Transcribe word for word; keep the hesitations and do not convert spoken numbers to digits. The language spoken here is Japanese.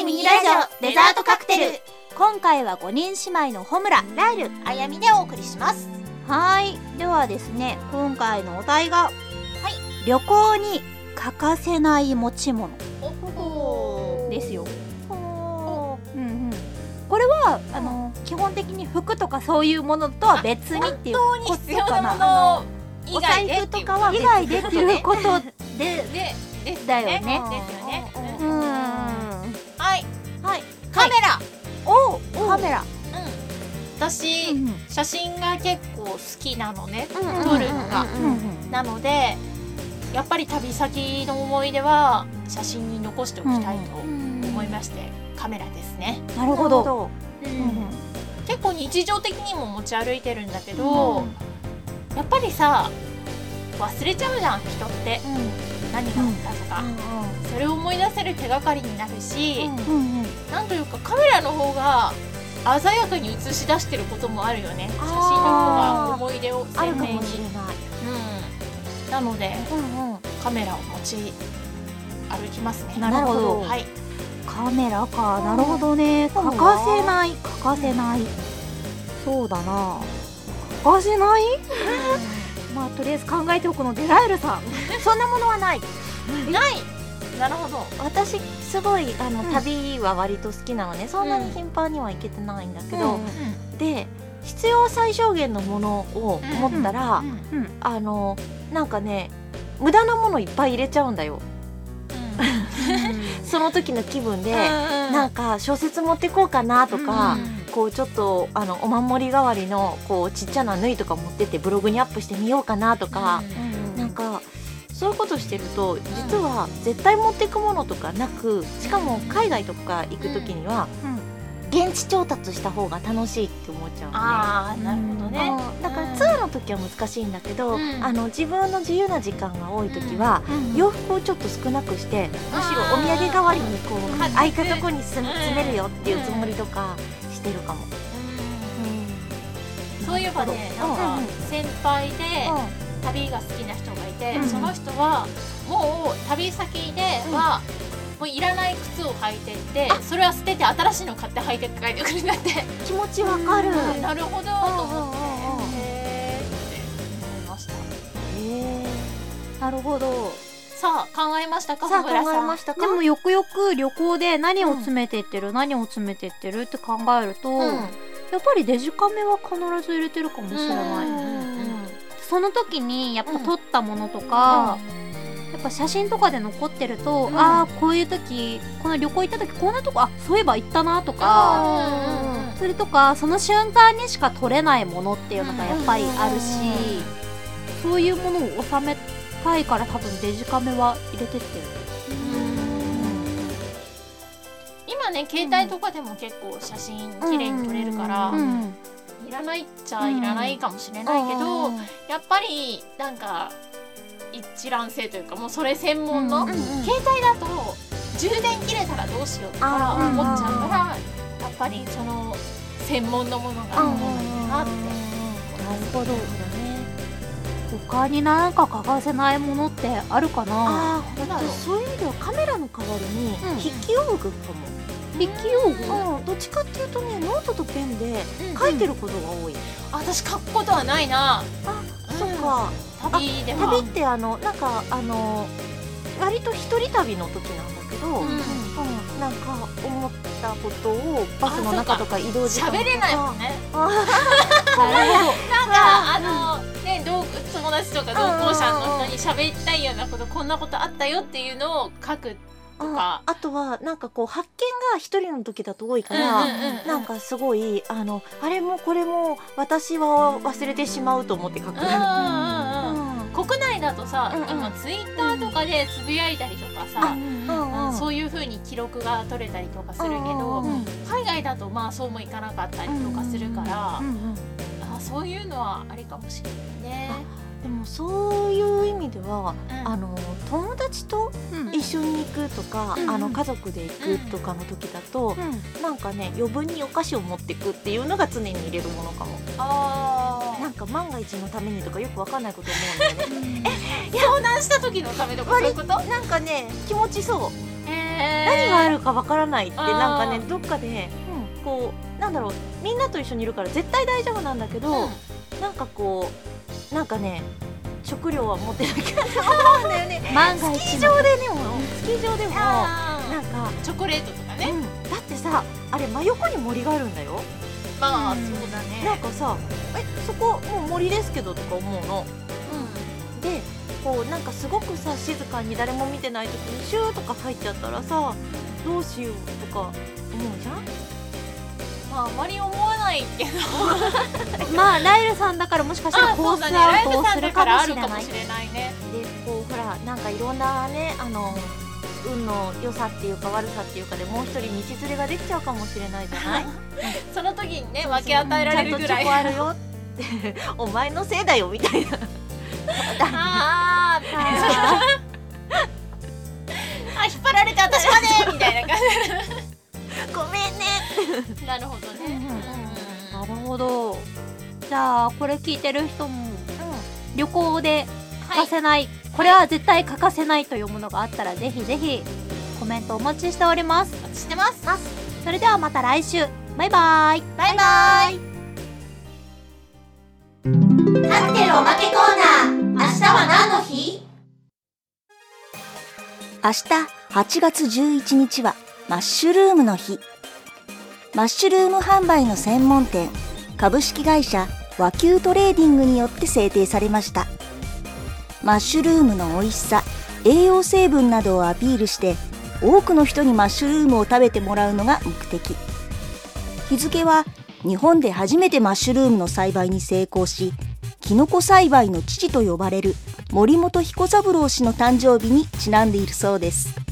ミニラジオデザートカクテル。 今回はごにん姉妹のホムラ、 ライル、あやみでお送りします。 はい、ではですね、今回のお題が、はい、旅行に欠かせない持ち物ですよ。うんうん、これはあの基本的に服とかそういうものとは別にっていうことかな。 お財布とかは以外でっていうことでだよね。 ですよね。 うん。 はいはい。カメラ。 お、カメラ。 私写真が結構好きなのね。撮るのが。なのでやっぱり旅先の思い出は写真に残しておきたいと思いましてカメラですね。 なるほど。 結構日常的にも持ち歩いてるんだけど、やっぱりさ忘れちゃうじゃん人って、うん、何があったとか、うんうん、それを思い出せる手がかりになるし、うんうん、なんというかカメラの方が鮮やかに映し出してることもあるよね。写真の方が思い出を鮮明に、うん、なので、うんうん、カメラを持ち歩きますね。 なるほど、 はい、 カメラか、なるほどね。欠かせない欠かせない、そうだな、欠かせないまあとりあえず考えておくので、ライルさんそんなものはないない。なるほど。 私すごいあの、うん、旅は割と好きなのね。そんなに頻繁には行けてないんだけど、うん、で必要最小限のものを持ったら、うんうん、あのなんかね無駄なものいっぱい入れちゃうんだよ、うん、その時の気分で、うん、なんか小説持ってこうかなとか、うん、こうちょっとあのお守り代わりのこうちっちゃな縫いとか持ってってブログにアップしてみようかなとか、うん、なんかそういうことしてると実は絶対持っていくものとかなく、しかも海外とか行く時には現地調達した方が楽しいって思っちゃうのね。 あー、なるほどね。 だからツアーの時は難しいんだけど、うん、あの自分の自由な時間が多い時は、うん、洋服をちょっと少なくしてむしろお土産代わりにこう空いたとこに詰めるよっていうつもりとかしてるかも。 うん、そういえばね、なんか先輩で旅が好きな人がいて、うん、その人はもう旅先では、うん、もういらない靴を履いてって、それは捨てて新しいの買って履いて帰ってくるんだって。 気持ちわかる、 うん、なるほどと思って、へーって思いました。へー、なるほど。 さあ考えましたか、 さあ考えましたか。 でもよくよく旅行で何を詰めていってる、うん、何を詰めていってるって考えると、うん、やっぱりデジカメは必ず入れてるかもしれない。うんうんうん、その時にやっぱ撮ったものとか、うん、やっぱ写真とかで残ってると、うん、ああこういう時この旅行行った時こんなとこあそういえば行ったなとか、うん、それとかその瞬間にしか撮れないものっていうのがやっぱりあるし、うん、そういうものを収めたいから多分デジカメは入れてってる。 今ね携帯とかでも結構写真綺麗に撮れるから、うん、いらないっちゃいらないかもしれないけど、うん、やっぱりなんか一覧性というかもうそれ専門の、うんうん、携帯だと充電切れたらどうしようとか思っちゃうから、やっぱりその専門のものがある方がいいなって。 なるほどね。他になんか欠かせないものってあるかな。 ああ、そういう意味ではカメラの代わりに筆記用具かも。 筆記用具、 うん、どっちかっていうとねノートとペンで書いてることが多い。うんうん、 私書くことはないな。 あ、うん、そっか。 旅では旅ってあのなんかあの割と一人旅の時なんだけど、うんうん、なんか思ったことをバスの中とか移動時間とか喋れないもんね。なるほど。なんかあのね友達とか同行者の人に喋りたいようなこと、こんなことあったよっていうのを書くとか。 あ, あとはなんかこう発見が一人の時だと多いから、うんうんうんうん、なんかすごいあのあれもこれも私は忘れてしまうと思って書く。うんうんうんうん、国内だとさ、うんうん、今ツイッターとかでつぶやいたりとかさ、うんうん、そういう風に記録が取れたりとかするけど、うんうん、海外だとまあそうもいかなかったりとかするから、うんうんうん、あ、そういうのはありかもしれないね。 でもそういう意味では、うん、あの友達と一緒に行くとか、うん、あの家族で行くとかの時だと、うん、なんかね余分にお菓子を持っていくっていうのが常に入れるものかも。あ、なんか万が一のためにとかよくわかんないこと思うんだよね。 え、遭難した時のためとかそういうこと？ なんかね気持ちそう。 え何があるかわからないってなんかねどっかでこうなんだろうみんなと一緒にいるから絶対大丈夫なんだけど、うん、なんかこうなんかね食料は持ってなきゃそうなんだよね万が一スキー場でねもスキー場でもなんかチョコレートとかね、 うん、だってさあれ真横に森があるんだよ。 まあ、うん、そうだね。 なんかさえそこもう森ですけどとか思うの、うん、でこうなんかすごくさ静かに誰も見てない時にシューとか入っちゃったらさどうしようとか思うじゃん。 まああまり思わないけどまあライルさんだからもしかしたらコースアウトをするかもしれない。 ね、 でこうほらなんかいろんなねあの運の良さっていうか悪さっていうかでもう一人道連れができちゃうかもしれないじゃないその時にね分け与えられるぐらいちゃんとチョコあるよってお前のせいだよみたいなあーああ引っ張られて私までみたいな感じごめんねなるほどね、うんうん、 なるほど。じゃあこれ聞いてる人も、うん、旅行で欠かせない、はい、これは絶対欠かせないというものがあったら、はい、ぜひぜひコメントお待ちしております。 お待ちしてます。 それではまた来週。バイバイバイバイ。 カクテルおまけコーナー。明日は何の日？ 明日はちがつじゅういちにちはマッシュルームの日。マッシュルーム販売の専門店株式会社和球トレーディングによって制定されました。マッシュルームの美味しさ、栄養成分などをアピールして多くの人にマッシュルームを食べてもらうのが目的。日付は日本で初めてマッシュルームの栽培に成功し、キノコ栽培の父と呼ばれる森本彦三郎氏の誕生日にちなんでいるそうです。